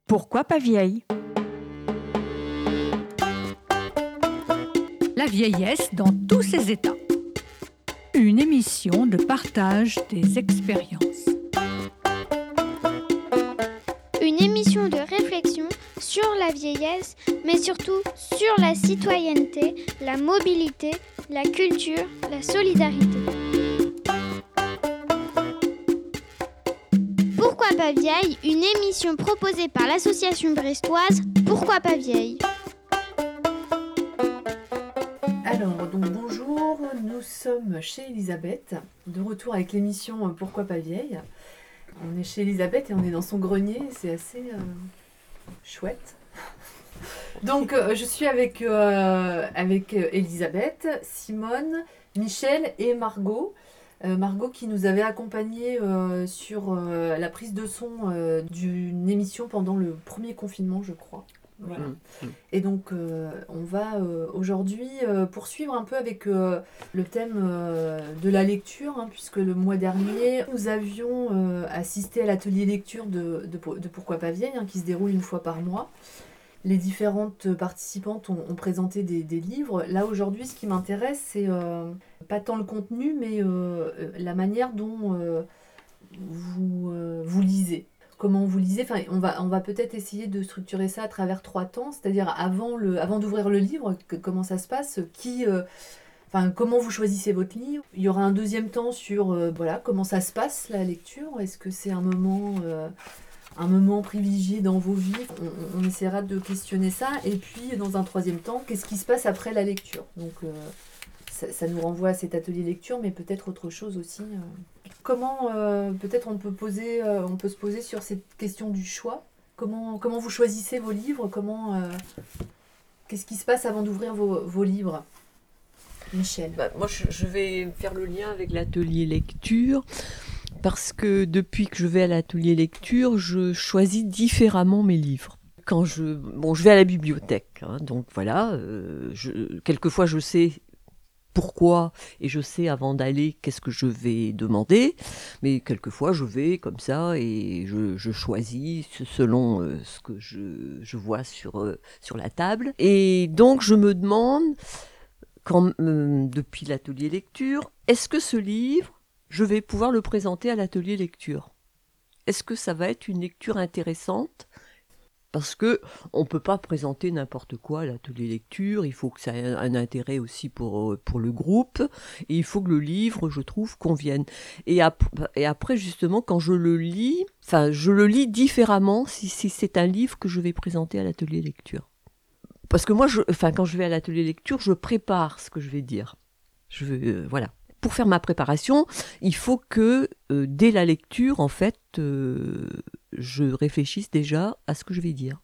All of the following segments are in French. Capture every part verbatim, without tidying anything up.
Pourquoi pas vieille? La vieillesse dans tous ses états. Une émission de partage des expériences. Une émission de réflexion sur la vieillesse, mais surtout sur la citoyenneté, la mobilité, la culture, la solidarité. Pourquoi pas vieille? Une émission proposée par l'association brestoise Pourquoi pas vieille? Alors, donc bonjour, nous sommes chez Elisabeth, de retour avec l'émission Pourquoi pas vieille. On est chez Elisabeth et on est dans son grenier, c'est assez euh, chouette. Donc, euh, je suis avec, euh, avec Elisabeth, Simone, Michel et Margot. Euh, Margot qui nous avait accompagnés euh, sur euh, la prise de son euh, d'une émission pendant le premier confinement, je crois. Voilà. Mmh. Et donc, euh, on va euh, aujourd'hui euh, poursuivre un peu avec euh, le thème euh, de la lecture, hein, puisque le mois dernier, nous avions euh, assisté à l'atelier lecture de, de, de Pourquoi pas vieille, hein, qui se déroule une fois par mois. Les différentes participantes ont, ont présenté des, des livres. Là, aujourd'hui, ce qui m'intéresse, c'est euh, pas tant le contenu, mais euh, la manière dont euh, vous, euh, vous lisez. Comment vous lisez, enfin, on va, on va peut-être essayer de structurer ça à travers trois temps, c'est-à-dire avant, le, avant d'ouvrir le livre, que, comment ça se passe, qui, euh, enfin, comment vous choisissez votre livre. Il y aura un deuxième temps sur euh, voilà, comment ça se passe la lecture, est-ce que c'est un moment, euh, un moment privilégié dans vos vies, on, on essaiera de questionner ça, et puis dans un troisième temps, qu'est-ce qui se passe après la lecture. Donc euh, ça, ça nous renvoie à cet atelier lecture, mais peut-être autre chose aussi. Euh. Comment euh, peut-être on peut poser, euh, on peut se poser sur cette question du choix. Comment, comment vous choisissez vos livres? Comment, euh, qu'est-ce qui se passe avant d'ouvrir vos, vos livres? Michel. Bah, moi, je, je vais faire le lien avec l'atelier lecture parce que depuis que je vais à l'atelier lecture, je choisis différemment mes livres. Quand je, bon, je vais à la bibliothèque, hein, donc voilà. Euh, je, quelquefois, je sais pourquoi, et je sais avant d'aller qu'est-ce que je vais demander, mais quelquefois je vais comme ça et je, je choisis selon euh, ce que je, je vois sur, euh, sur la table. Et donc je me demande, quand, euh, depuis l'atelier lecture, est-ce que ce livre, je vais pouvoir le présenter à l'atelier lecture? Est-ce que ça va être une lecture intéressante? Parce que on peut pas présenter n'importe quoi à l'atelier lecture, il faut que ça ait un intérêt aussi pour, pour le groupe, et il faut que le livre, je trouve, convienne. Et, ap- et après, justement, quand je le lis, enfin, je le lis différemment si, si c'est un livre que je vais présenter à l'atelier lecture. Parce que moi, je, enfin, quand je vais à l'atelier lecture, je prépare ce que je vais dire. Je veux, euh, voilà. Pour faire ma préparation, il faut que, euh, dès la lecture, en fait, euh, je réfléchisse déjà à ce que je vais dire.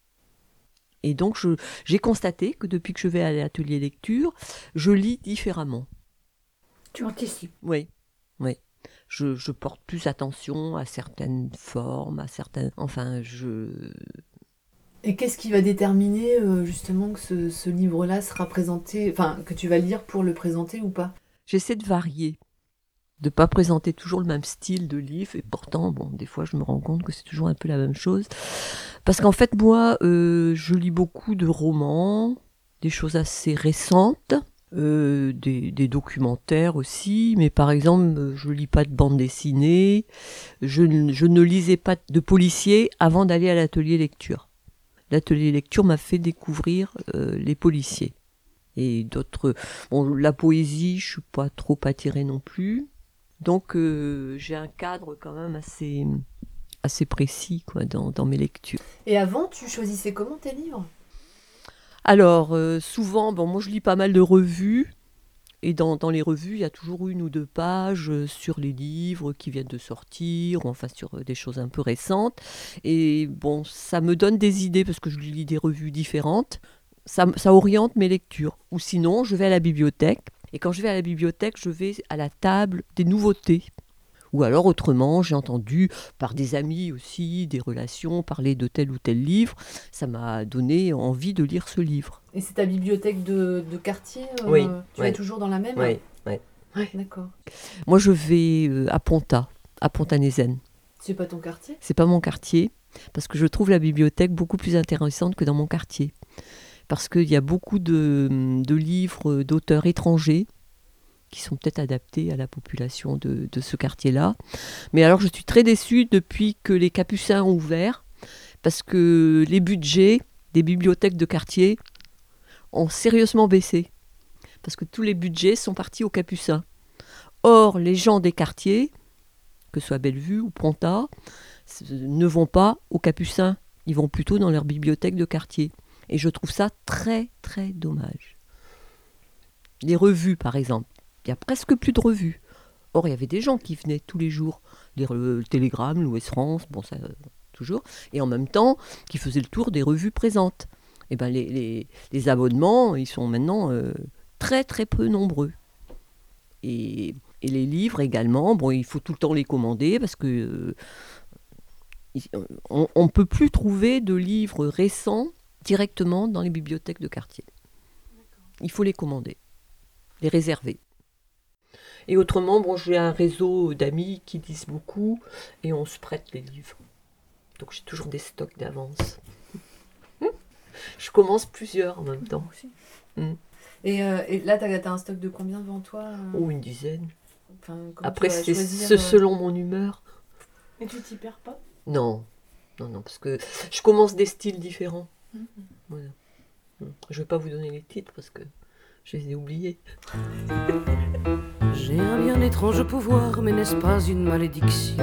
Et donc, je, j'ai constaté que depuis que je vais à l'atelier lecture, je lis différemment. Tu anticipes? Oui, oui. Je, je porte plus attention à certaines formes, à certaines... Enfin, je... Et qu'est-ce qui va déterminer, euh, justement, que ce, ce livre-là sera présenté, enfin, que tu vas lire pour le présenter ou pas? J'essaie de varier, de ne pas présenter toujours le même style de livre, et pourtant, bon, des fois, je me rends compte que c'est toujours un peu la même chose. Parce qu'en fait, moi, euh, je lis beaucoup de romans, des choses assez récentes, euh, des, des documentaires aussi, mais par exemple, je ne lis pas de bande dessinée, je, je ne lisais pas de policiers avant d'aller à l'atelier lecture. L'atelier lecture m'a fait découvrir euh, les policiers. Et d'autres... Bon, la poésie, je ne suis pas trop attirée non plus. Donc, euh, j'ai un cadre quand même assez, assez précis quoi, dans, dans mes lectures. Et avant, tu choisissais comment tes livres? Alors, euh, souvent, bon, moi je lis pas mal de revues. Et dans, dans les revues, il y a toujours une ou deux pages sur les livres qui viennent de sortir, ou enfin sur des choses un peu récentes. Et bon, ça me donne des idées parce que je lis des revues différentes. Ça, ça oriente mes lectures. Ou sinon, je vais à la bibliothèque. Et quand je vais à la bibliothèque, je vais à la table des nouveautés. Ou alors, autrement, j'ai entendu par des amis aussi, des relations, parler de tel ou tel livre. Ça m'a donné envie de lire ce livre. Et c'est ta bibliothèque de, de quartier euh, Oui. Tu Oui. vas toujours dans la même? Oui, oui. Ouais, d'accord. Moi, je vais euh, à Ponta, à Pontanezen. C'est pas ton quartier? C'est pas mon quartier. parce que je trouve la bibliothèque beaucoup plus intéressante que dans mon quartier. Parce qu'il y a beaucoup de, de livres d'auteurs étrangers qui sont peut-être adaptés à la population de, de ce quartier-là. Mais alors, je suis très déçue depuis que les Capucins ont ouvert, parce que les budgets des bibliothèques de quartier ont sérieusement baissé. Parce que tous les budgets sont partis aux Capucins. Or, les gens des quartiers, que ce soit Bellevue ou Pronta, ne vont pas aux Capucins. Ils vont plutôt dans leur bibliothèque de quartier. Et je trouve ça très, très dommage. Les revues, par exemple. Il n'y a presque plus de revues. Or, il y avait des gens qui venaient tous les jours lire le, le Télégramme, l'Ouest France, bon, ça, toujours, et en même temps, qui faisaient le tour des revues présentes. Et ben, les, les, les abonnements, ils sont maintenant euh, très, très peu nombreux. Et, et les livres également, bon, il faut tout le temps les commander, parce que euh, on ne peut plus trouver de livres récents directement dans les bibliothèques de quartier. Il faut les commander, les réserver. Et autrement, bon, j'ai un réseau d'amis qui lisent beaucoup et on se prête les livres. Donc j'ai toujours des stocks d'avance. Je commence plusieurs en même temps. Mm. Et, euh, et là, tu as un stock de combien devant toi euh... Oh, une dizaine. Enfin, après, c'est choisir, ce, euh... selon mon humeur. Et tu t'y perds pas? Non. Non, non, parce que je commence des styles différents. Mm-hmm. Voilà. Je ne vais pas vous donner les titres parce que je les ai oubliés. J'ai un bien étrange pouvoir, mais n'est-ce pas une malédiction?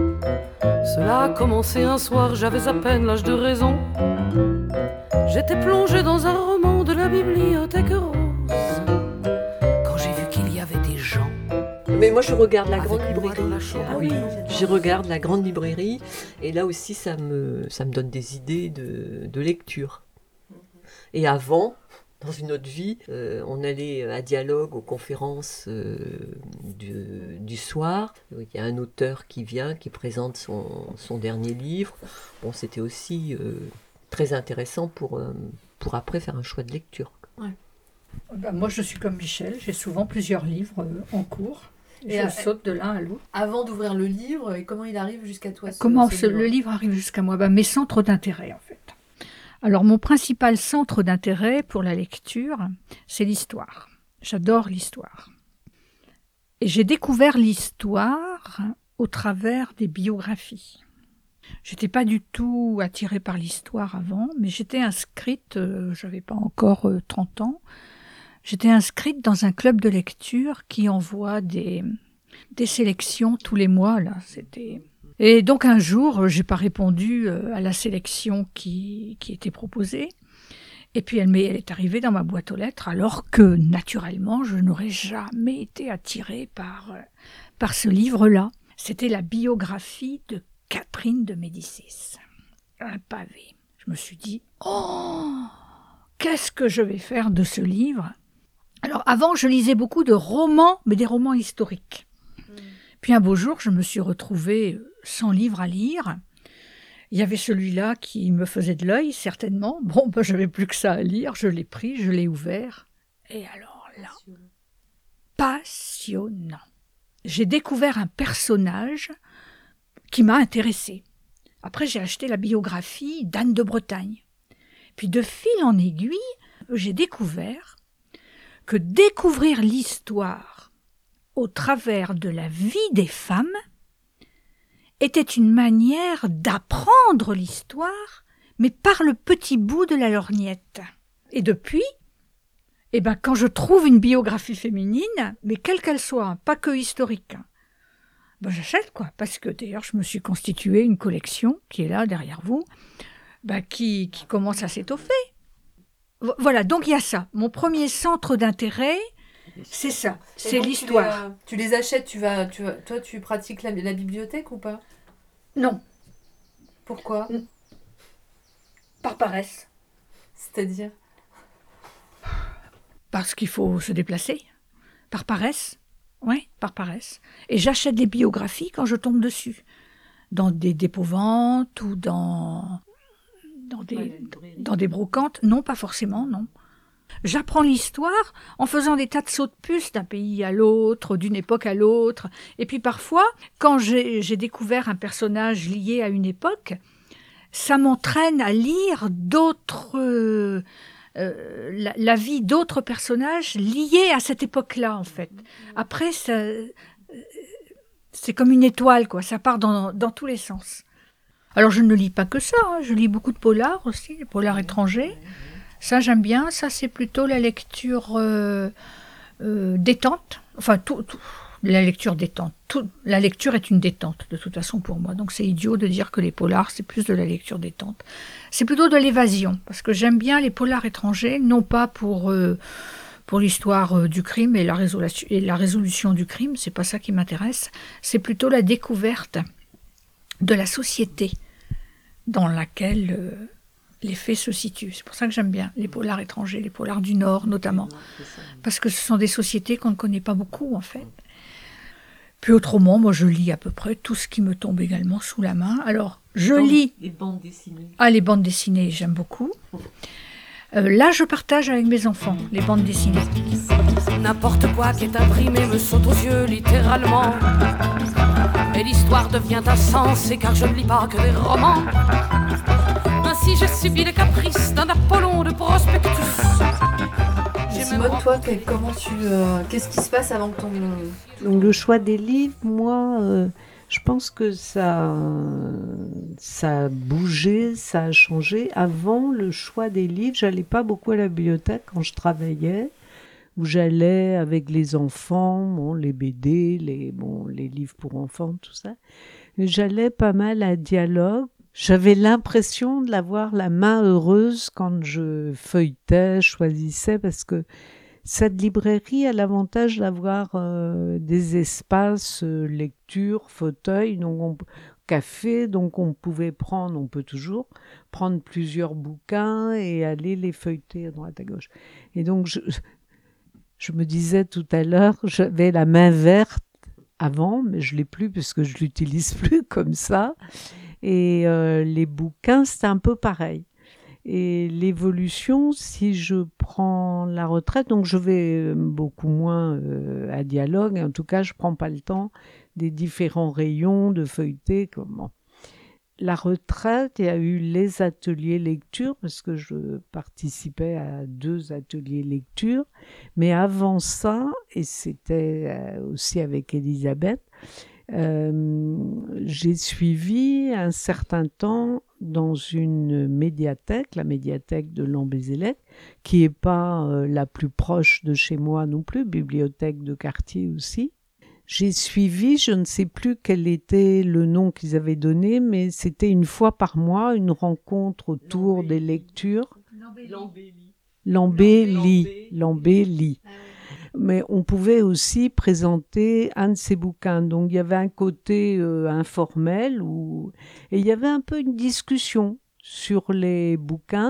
Cela a commencé un soir, j'avais à peine l'âge de raison. J'étais plongé dans un roman de la bibliothèque rose, quand j'ai vu qu'il y avait des gens. Mais moi je regarde la grande librairie. La ah oui, je regarde la grande librairie et là aussi ça me, ça me donne des idées de, de lecture. Et avant, dans une autre vie, euh, on allait à Dialogue, aux conférences euh, du, du soir. Il y a un auteur qui vient, qui présente son, son dernier livre. Bon, c'était aussi euh, très intéressant pour, euh, pour après faire un choix de lecture. Ouais. Ben, moi, je suis comme Michel, j'ai souvent plusieurs livres euh, en cours. Et je à, saute de l'un à l'autre. Avant d'ouvrir le livre, et comment il arrive jusqu'à toi? Ce, comment ce ce, livre le livre arrive jusqu'à moi? Ben, mes centres d'intérêt, en fait. Alors, mon principal centre d'intérêt pour la lecture, c'est l'histoire. J'adore l'histoire. Et j'ai découvert l'histoire au travers des biographies. Je n'étais pas du tout attirée par l'histoire avant, mais j'étais inscrite, euh, je n'avais pas encore euh, trente ans, j'étais inscrite dans un club de lecture qui envoie des, des sélections tous les mois. Là, c'était... Et donc un jour, j'ai pas répondu à la sélection qui, qui était proposée. Et puis elle, m'est, elle est arrivée dans ma boîte aux lettres, alors que naturellement, je n'aurais jamais été attirée par, par ce livre-là. C'était la biographie de Catherine de Médicis. Un pavé. Je me suis dit, oh, qu'est-ce que je vais faire de ce livre? Alors avant, je lisais beaucoup de romans, mais des romans historiques. Puis un beau jour, je me suis retrouvée sans livre à lire. Il y avait celui-là qui me faisait de l'œil, certainement. Bon, ben, je n'avais plus que ça à lire. Je l'ai pris, je l'ai ouvert. Et alors là, passionnant. J'ai découvert un personnage qui m'a intéressée. Après, j'ai acheté la biographie d'Anne de Bretagne. Puis de fil en aiguille, j'ai découvert que découvrir l'histoire au travers de la vie des femmes était une manière d'apprendre l'histoire, mais par le petit bout de la lorgnette. Et depuis, eh ben, quand je trouve une biographie féminine, mais quelle qu'elle soit, pas que historique, ben j'achète, quoi, parce que d'ailleurs je me suis constitué une collection qui est là derrière vous, ben, qui, qui commence à s'étoffer. Voilà, donc il y a ça. Mon premier centre d'intérêt, c'est ça, c'est l'histoire. Tu les, tu les achètes, tu vas, tu vas, toi tu pratiques la, la bibliothèque ou pas? Non. Pourquoi? Par paresse. C'est-à-dire? Parce qu'il faut se déplacer. Par paresse. Oui, par paresse. Et j'achète des biographies quand je tombe dessus. Dans des dépôt-ventes ou dans, dans, des, dans des brocantes. Non, pas forcément, non. J'apprends l'histoire en faisant des tas de sauts de puce d'un pays à l'autre, d'une époque à l'autre. Et puis parfois, quand j'ai, j'ai découvert un personnage lié à une époque, ça m'entraîne à lire d'autres, euh, euh, la, la vie d'autres personnages liés à cette époque-là, en fait. Après, ça, euh, c'est comme une étoile, quoi. Ça part dans, dans tous les sens. Alors, je ne lis pas que ça, hein. Je lis beaucoup de polars aussi, des polars étrangers. Ça, j'aime bien. Ça, c'est plutôt la lecture euh, euh, détente. Enfin, tout, tout, la lecture détente. Tout, la lecture est une détente, de toute façon, pour moi. Donc, c'est idiot de dire que les polars, c'est plus de la lecture détente. C'est plutôt de l'évasion, parce que j'aime bien les polars étrangers, non pas pour, euh, pour l'histoire euh, du crime et la, résolution, et la résolution du crime, c'est pas ça qui m'intéresse. C'est plutôt la découverte de la société dans laquelle... Euh, les faits se situent. C'est pour ça que j'aime bien les polars étrangers, les polars du Nord notamment, parce que ce sont des sociétés qu'on ne connaît pas beaucoup en fait. Puis autrement, moi je lis à peu près tout ce qui me tombe également sous la main. Alors, je les lis... Les bandes dessinées. Ah, les bandes dessinées, j'aime beaucoup. Euh, là, je partage avec mes enfants les bandes dessinées. N'importe quoi qui est imprimé me saute aux yeux littéralement. Et l'histoire devient insensée car je ne lis pas que des romans. Ainsi j'ai subi les caprices d'un Apollon de prospectus. J'ai Simone, même... toi, quel- comment tu, euh, qu'est-ce qui se passe avant que ton... Donc le choix des livres, moi, euh, je pense que ça, ça a bougé, ça a changé. Avant, le choix des livres, j'allais pas beaucoup à la bibliothèque quand je travaillais, où j'allais avec les enfants, bon, les B D, les, bon, les livres pour enfants, tout ça. Mais j'allais pas mal à Dialogue. J'avais l'impression de l'avoir la main heureuse quand je feuilletais, choisissais, parce que cette librairie a l'avantage d'avoir euh, des espaces euh, lecture, fauteuil, donc on, café, donc on pouvait prendre, on peut toujours prendre plusieurs bouquins et aller les feuilleter à droite à gauche. Et donc je, je me disais tout à l'heure, j'avais la main verte avant, mais je l'ai plus parce que je l'utilise plus comme ça. Et euh, les bouquins, c'est un peu pareil. Et l'évolution, si je prends la retraite, donc je vais beaucoup moins euh, à Dialogue, en tout cas, je ne prends pas le temps des différents rayons de feuilleter. Comment. La retraite, il y a eu les ateliers lecture, parce que je participais à deux ateliers lecture. Mais avant ça, et c'était aussi avec Elisabeth, Euh, j'ai suivi un certain temps dans une médiathèque, la médiathèque de Lambézélec, qui n'est pas euh, la plus proche de chez moi non plus, bibliothèque de quartier aussi. J'ai suivi, je ne sais plus quel était le nom qu'ils avaient donné, mais c'était une fois par mois une rencontre autour Lambélie. Des lectures. Lambélie. Lambélie. Lambélie. Mais on pouvait aussi présenter un de ces bouquins. Donc il y avait un côté euh, informel où... et il y avait un peu une discussion sur les bouquins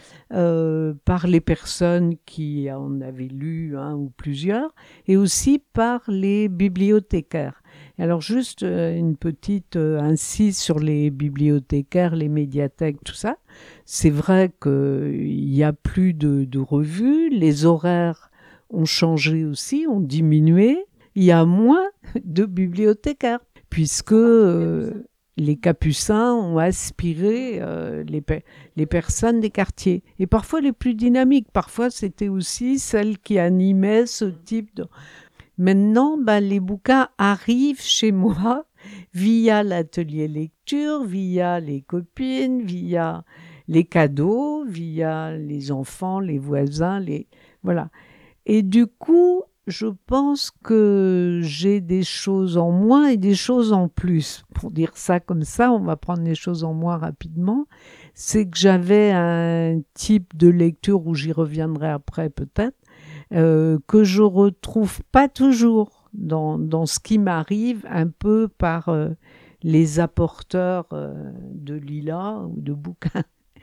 euh, par les personnes qui en avaient lu un ou plusieurs et aussi par les bibliothécaires. Alors juste euh, une petite euh, incise sur les bibliothécaires, les médiathèques, tout ça. C'est vrai qu'il n'y a plus de, de revues, les horaires ont changé aussi, ont diminué. Il y a moins de bibliothécaires, puisque euh, les capucins ont aspiré euh, les, pe- les personnes des quartiers. Et parfois les plus dynamiques, parfois c'était aussi celles qui animaient ce type de... Maintenant, ben, les bouquins arrivent chez moi via l'atelier lecture, via les copines, via les cadeaux, via les enfants, les voisins, les... Voilà. Et du coup, je pense que j'ai des choses en moins et des choses en plus. Pour dire ça comme ça, on va prendre les choses en moins rapidement. C'est que j'avais un type de lecture, où j'y reviendrai après peut-être, euh, que je retrouve pas toujours dans, dans ce qui m'arrive un peu par euh, les apporteurs euh, de Lila ou de bouquins.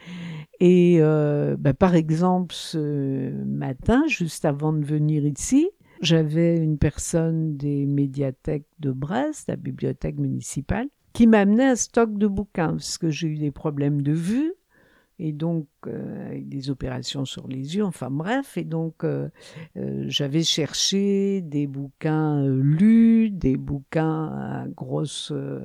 Et euh, bah, par exemple, ce matin, juste avant de venir ici, j'avais une personne des médiathèques de Brest, la bibliothèque municipale, qui m'amenait un stock de bouquins, parce que j'ai eu des problèmes de vue. et donc euh, avec des opérations sur les yeux, enfin bref, et donc euh, euh, j'avais cherché des bouquins euh, lus, des bouquins à, grosse, euh,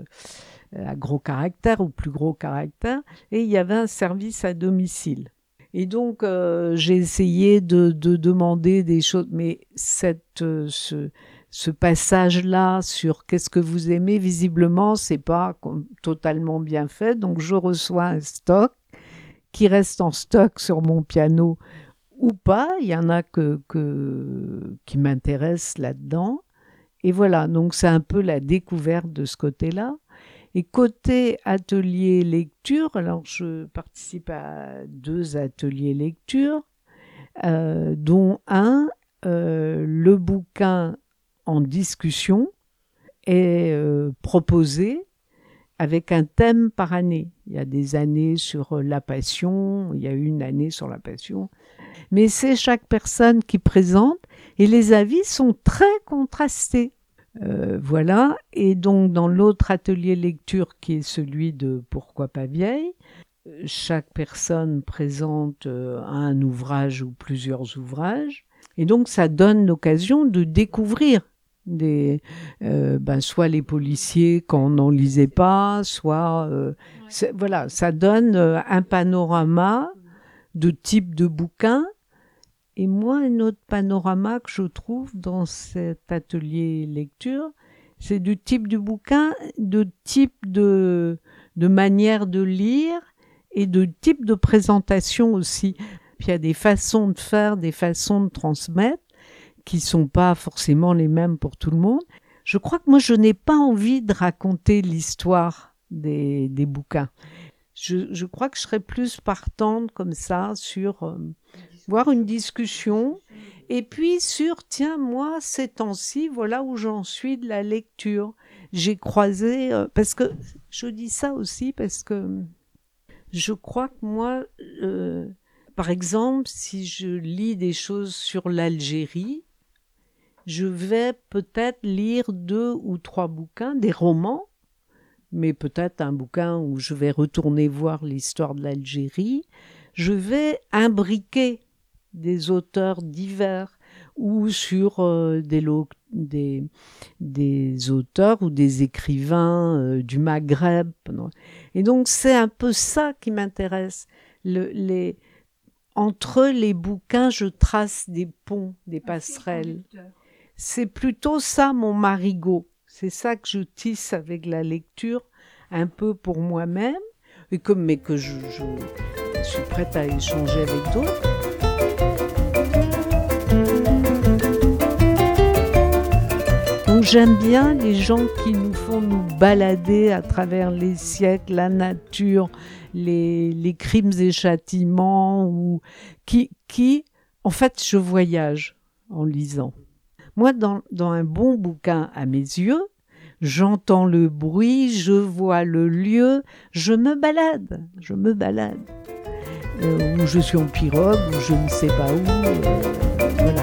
à gros caractère ou plus gros caractère, et il y avait un service à domicile. Et donc euh, j'ai essayé de, de demander des choses, mais cette, euh, ce, ce passage-là sur qu'est-ce que vous aimez, visiblement, c'est pas totalement bien fait, donc je reçois un stock qui reste en stock sur mon piano ou pas. Il y en a que, que, qui m'intéressent là-dedans. Et voilà, donc c'est un peu la découverte de ce côté-là. Et côté atelier lecture, alors je participe à deux ateliers lecture, euh, dont un, euh, le bouquin en discussion est euh, proposé avec un thème par année. Il y a des années sur la passion, il y a eu une année sur la passion. Mais c'est chaque personne qui présente et les avis sont très contrastés. Euh, voilà. Et donc, dans l'autre atelier lecture qui est celui de Pourquoi pas vieille, chaque personne présente euh, un ouvrage ou plusieurs ouvrages. Et donc, ça donne l'occasion de découvrir Des, euh, ben, soit les policiers quand on n'en lisait pas, soit euh, voilà, ça donne euh, un panorama de type de bouquin. Et moi, un autre panorama que je trouve dans cet atelier lecture, c'est du type du bouquin, de type de, de manière de lire et de type de présentation aussi. Puis il y a des façons de faire, des façons de transmettre qui sont pas forcément les mêmes pour tout le monde. Je crois que moi, je n'ai pas envie de raconter l'histoire des, des bouquins. Je, je crois que je serais plus partante comme ça sur euh, voir une discussion et puis sur, tiens, moi, ces temps-ci, voilà où j'en suis de la lecture. J'ai croisé, euh, parce que je dis ça aussi parce que je crois que moi, euh, par exemple, si je lis des choses sur l'Algérie, je vais peut-être lire deux ou trois bouquins, des romans, mais peut-être un bouquin où je vais retourner voir l'histoire de l'Algérie. Je vais imbriquer des auteurs divers ou sur euh, des, lo- des, des auteurs ou des écrivains euh, du Maghreb. Et donc, c'est un peu ça qui m'intéresse. Le, les, entre les bouquins, je trace des ponts, des passerelles. C'est plutôt ça mon marigot. C'est ça que je tisse avec la lecture, un peu pour moi-même, et comme, mais que je, je, je suis prête à échanger avec d'autres. Donc j'aime bien les gens qui nous font nous balader à travers les siècles, la nature, les, les crimes et châtiments, ou qui, qui, en fait, je voyage en lisant. Moi, dans, dans un bon bouquin, à mes yeux, j'entends le bruit, je vois le lieu, je me balade, je me balade. Euh, ou je suis en pirogue, ou je ne sais pas où, euh, voilà.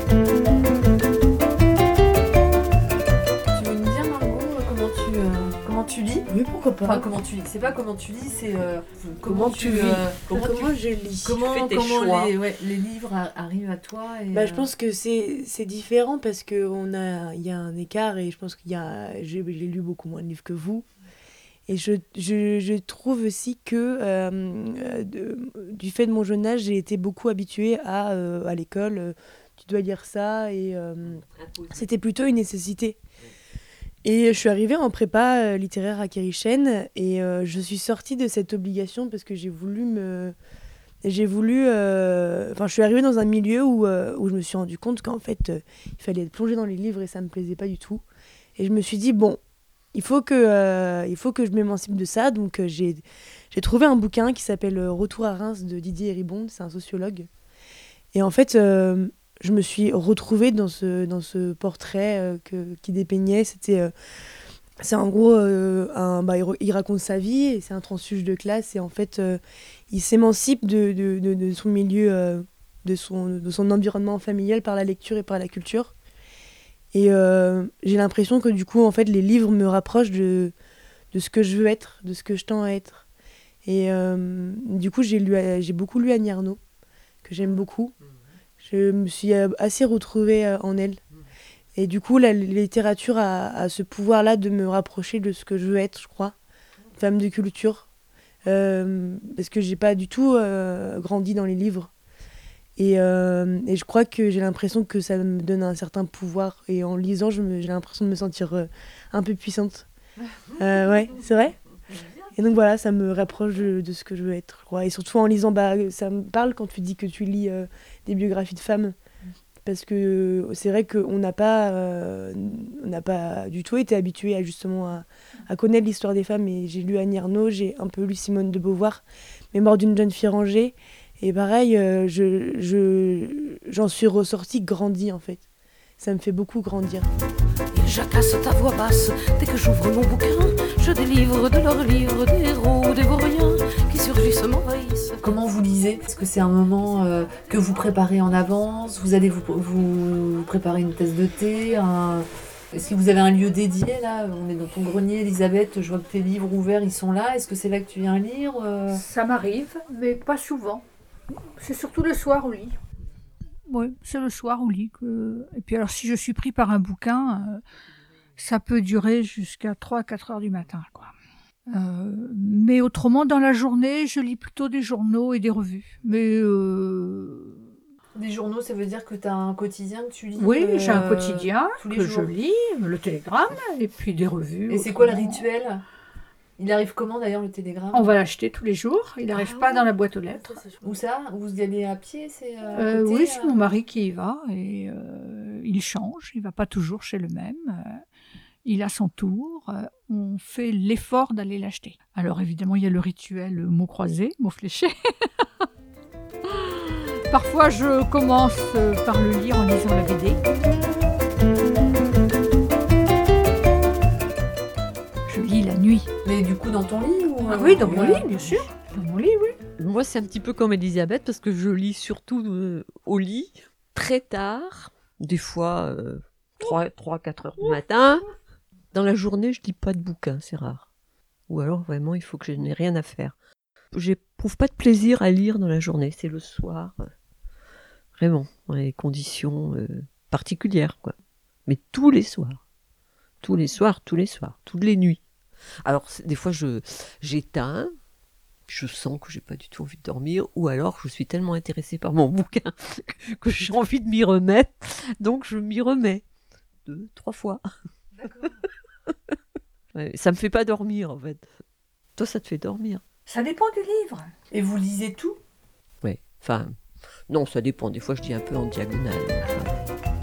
Tu veux nous dire, Margot, comment tu, euh, comment tu lis ? Oui, pourquoi pas. Enfin, comment tu lis ? C'est pas comment tu lis, c'est euh, Comment tu vis, euh, comment, tu- comment je lis. comment, fais tes comment choix. les, ouais, les livres a- arrivent à toi et, Bah, je euh, pense que c'est c'est différent parce que on a il y a un écart et je pense qu'il y a j'ai j'ai lu beaucoup moins de livres que vous et je je, je trouve aussi que euh, de- du fait de mon jeune âge j'ai été beaucoup habituée à euh, à l'école euh, tu dois lire ça et euh, c'était plutôt une nécessité. Et je suis arrivée en prépa euh, littéraire à Kérichen et euh, je suis sortie de cette obligation parce que j'ai voulu me j'ai voulu euh, enfin je suis arrivée dans un milieu où euh, où je me suis rendu compte qu'en fait euh, il fallait être plongé dans les livres et ça me plaisait pas du tout et je me suis dit bon il faut que euh, il faut que je m'émancipe de ça donc euh, j'ai j'ai trouvé un bouquin qui s'appelle euh, Retour à Reims de Didier Héribon, c'est un sociologue et en fait euh, je me suis retrouvée dans ce dans ce portrait euh, que qui dépeignait c'était euh, c'est en gros euh, un bah, il, il raconte sa vie et c'est un transfuge de classe et en fait euh, il s'émancipe de, de, de, de son milieu euh, de son de son environnement familial par la lecture et par la culture et euh, j'ai l'impression que du coup en fait les livres me rapprochent de de ce que je veux être, de ce que je tends à être Et euh, du coup, j'ai, lu, j'ai beaucoup lu Annie Ernaux, que j'aime beaucoup. Je me suis assez retrouvée en elle. Et du coup, la littérature a, a ce pouvoir-là de me rapprocher de ce que je veux être, je crois. Femme de culture. Euh, parce que j'ai pas du tout euh, grandi dans les livres. Et, euh, et je crois que j'ai l'impression que ça me donne un certain pouvoir. Et en lisant, je me, j'ai l'impression de me sentir euh, un peu puissante. Euh, ouais, c'est vrai. Et donc voilà, ça me rapproche de, de ce que je veux être. Je crois. Et surtout en lisant, bah, ça me parle quand tu dis que tu lis euh, des biographies de femmes. Parce que c'est vrai qu'on n'a pas, euh, on n'a pas du tout été habitué à, justement à, à connaître l'histoire des femmes. Et j'ai lu Annie Ernaux, j'ai un peu lu Simone de Beauvoir, Mémoire d'une jeune fille rangée. Et pareil, euh, je, je, j'en suis ressortie grandie en fait. Ça me fait beaucoup grandir. Ils jacassent à voix basse dès que j'ouvre mon bouquin. Je délivre de leurs livres des héros, des vauriens qui surgissent, m'envahissent. Comment vous lisez ? Est-ce que c'est un moment euh, que vous préparez en avance ? Vous allez vous, vous préparer une tasse de thé un... Est-ce que vous avez un lieu dédié là ? On est dans ton grenier, Elisabeth, je vois que tes livres ouverts, ils sont là. Est-ce que c'est là que tu viens lire euh... Ça m'arrive, mais pas souvent. C'est surtout le soir au lit. Oui, c'est le soir au lit. Que... Et puis alors, si je suis pris par un bouquin, euh, ça peut durer jusqu'à trois à quatre heures du matin, quoi. Euh, mais autrement, dans la journée, je lis plutôt des journaux et des revues. Mais euh... Des journaux, ça veut dire que tu as un quotidien que tu lis ? Oui, euh, j'ai un quotidien tous les que jours. je lis, le Télégramme, et puis des revues. Et c'est quoi le autrement. rituel ? Il arrive comment d'ailleurs le télégramme ? On va l'acheter tous les jours. Il n'arrive Ah pas ouais. dans la boîte aux lettres. Où ça ? Vous y allez à pied ? C'est à Euh, côté, oui, c'est euh mon mari qui y va et euh, il change. Il va pas toujours chez le même. Euh, il a son tour. Euh, on fait l'effort d'aller l'acheter. Alors évidemment, il y a le rituel mot croisé, mot fléché. Parfois, je commence par le lire en lisant la B D. Je lis la nuit. Mais du coup, dans ton lit ou... Ah oui, dans mon lit, bien sûr. Dans mon lit, oui. Moi, c'est un petit peu comme Elisabeth, parce que je lis surtout euh, au lit, très tard, des fois euh, trois à quatre heures du matin. Dans la journée, je lis pas de bouquins, c'est rare. Ou alors, vraiment, il faut que je n'ai rien à faire. J'éprouve pas de plaisir à lire dans la journée, c'est le soir. Euh, vraiment, dans les conditions euh, particulières, quoi. Mais tous les soirs. Tous les soirs, tous les soirs, toutes les nuits. Alors, des fois, je, j'éteins, je sens que j'ai pas du tout envie de dormir, ou alors je suis tellement intéressée par mon bouquin que j'ai envie de m'y remettre, donc je m'y remets deux, trois fois. D'accord. Ouais, ça me fait pas dormir, en fait. Toi, ça te fait dormir. Ça dépend du livre. Et vous lisez tout ? Ouais, enfin, non, ça dépend. Des fois, je dis un peu en diagonale. Enfin.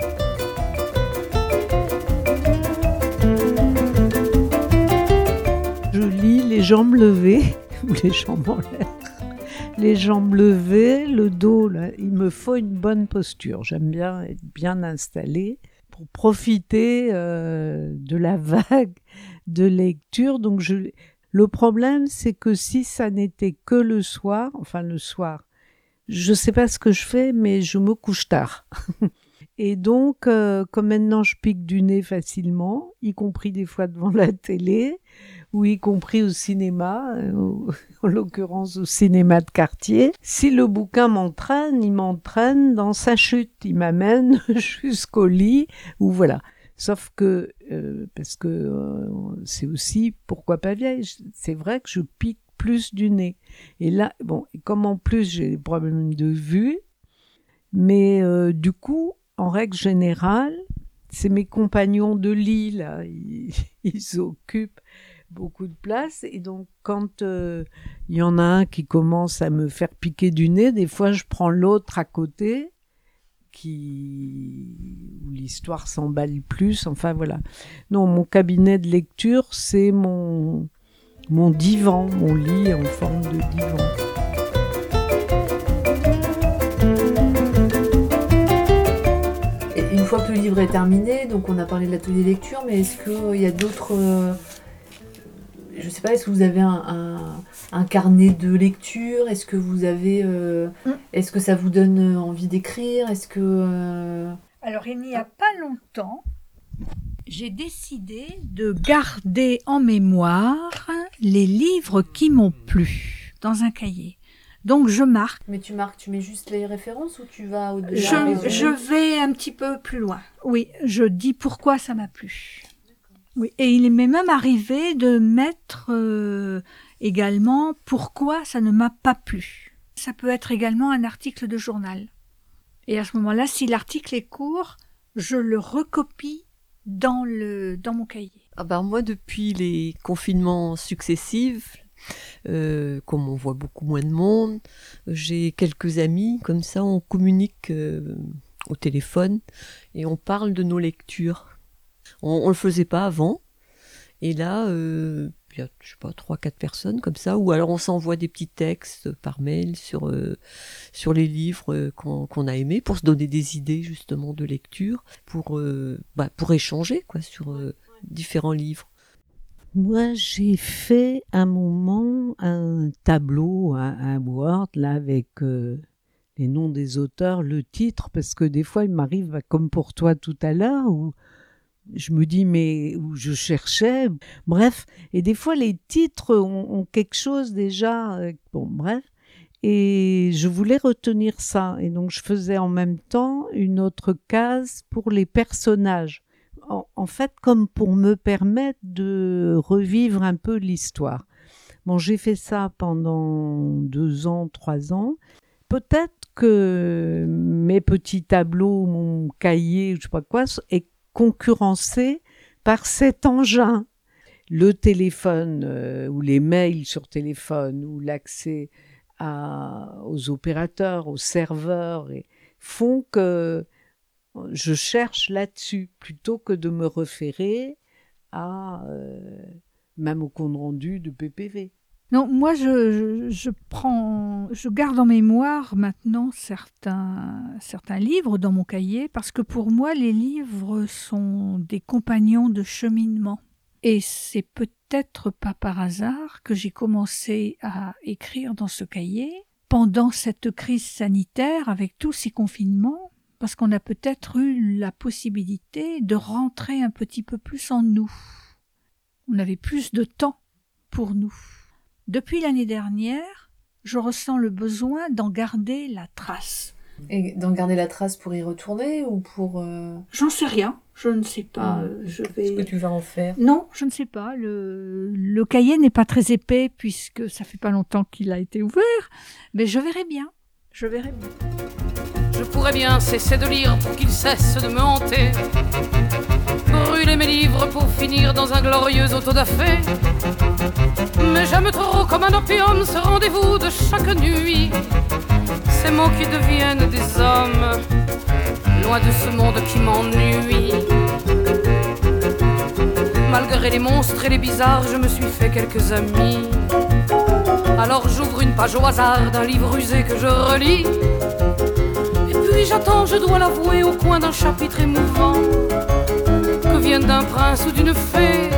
Je lis les jambes levées, ou les jambes en l'air. Les jambes levées, le dos, là, il me faut une bonne posture. J'aime bien être bien installée pour profiter euh, de la vague de lecture. Donc je... Le problème, c'est que si ça n'était que le soir, enfin le soir, je ne sais pas ce que je fais, mais je me couche tard. Et donc, euh, comme maintenant je pique du nez facilement, y compris des fois devant la télé, ou y compris au cinéma, euh, en l'occurrence au cinéma de quartier, si le bouquin m'entraîne, il m'entraîne dans sa chute, il m'amène jusqu'au lit, ou voilà. Sauf que, euh, parce que euh, c'est aussi, pourquoi pas vieille, c'est vrai que je pique plus du nez. Et là, bon, et comme en plus j'ai des problèmes de vue, mais euh, du coup, en règle générale, c'est mes compagnons de lit, là, ils, ils occupent beaucoup de place. Et donc, quand il euh, y en a un qui commence à me faire piquer du nez, des fois, je prends l'autre à côté, qui... où l'histoire s'emballe plus. Enfin, voilà. Non, mon cabinet de lecture, c'est mon, mon divan, mon lit en forme de divan. Et une fois que le livre est terminé, donc on a parlé de l'atelier lecture, mais est-ce qu'il y a d'autres... Euh, je ne sais pas, est-ce que vous avez un, un, un carnet de lecture ? Est-ce que vous avez... Euh, mm. Est-ce que ça vous donne envie d'écrire ? Est-ce que... Euh... Alors, il n'y a pas longtemps, j'ai décidé de garder en mémoire les livres qui m'ont plu. dans un cahier. Donc je marque. Mais tu marques, tu mets juste les références ou tu vas au-delà? Je, je vais un petit peu plus loin. Oui, je dis pourquoi ça m'a plu. Oui, et il m'est même arrivé de mettre euh, également pourquoi ça ne m'a pas plu. Ça peut être également un article de journal. Et à ce moment-là, si l'article est court, je le recopie dans, le, dans mon cahier. Ah ben moi, depuis les confinements successifs, euh, comme on voit beaucoup moins de monde, j'ai quelques amis, comme ça on communique euh, au téléphone et on parle de nos lectures. On ne le faisait pas avant, et là, euh, il y a, je sais pas, trois, quatre personnes comme ça, ou alors on s'envoie des petits textes par mail sur, euh, sur les livres euh, qu'on, qu'on a aimés, pour se donner des idées justement de lecture, pour, euh, bah, pour échanger quoi, sur euh, différents livres. Moi, j'ai fait un moment un tableau, un, un Word, là, avec euh, les noms des auteurs, le titre, parce que des fois, il m'arrive, bah, comme pour toi tout à l'heure, où je me dis, mais où je cherchais, bref, et des fois, les titres ont, ont quelque chose déjà, euh, bon, bref, et je voulais retenir ça, et donc je faisais en même temps une autre case pour les personnages. En fait, comme pour me permettre de revivre un peu l'histoire. Bon, j'ai fait ça pendant deux ans, trois ans. Peut-être que mes petits tableaux, mon cahier, je sais pas quoi, est concurrencé par cet engin. Le téléphone euh, ou les mails sur téléphone ou l'accès à, aux opérateurs, aux serveurs et, font que je cherche là-dessus plutôt que de me référer à euh, même au compte rendu de P P V. Non, moi je, je, je prends, je garde en mémoire maintenant certains, certains livres dans mon cahier parce que pour moi les livres sont des compagnons de cheminement. Et c'est peut-être pas par hasard que j'ai commencé à écrire dans ce cahier pendant cette crise sanitaire avec tous ces confinements. Parce qu'on a peut-être eu la possibilité de rentrer un petit peu plus en nous. On avait plus de temps pour nous. Depuis l'année dernière, je ressens le besoin d'en garder la trace. Et d'en garder la trace pour y retourner ou pour... Euh... J'en sais rien, je ne sais pas. Mmh. Je vais... Est-ce que tu vas en faire? Non, je ne sais pas. Le, le cahier n'est pas très épais puisque ça fait pas longtemps qu'il a été ouvert, mais je verrai bien, je verrai bien. Je pourrais bien cesser de lire pour qu'il cesse de me hanter. Brûler mes livres pour finir dans un glorieux autodafé. Mais j'aime trop comme un opium ce rendez-vous de chaque nuit. Ces mots qui deviennent des hommes, loin de ce monde qui m'ennuie. Malgré les monstres et les bizarres, je me suis fait quelques amis. Alors j'ouvre une page au hasard d'un livre usé que je relis. Puis j'attends, je dois l'avouer, au coin d'un chapitre émouvant, que vienne d'un prince ou d'une fée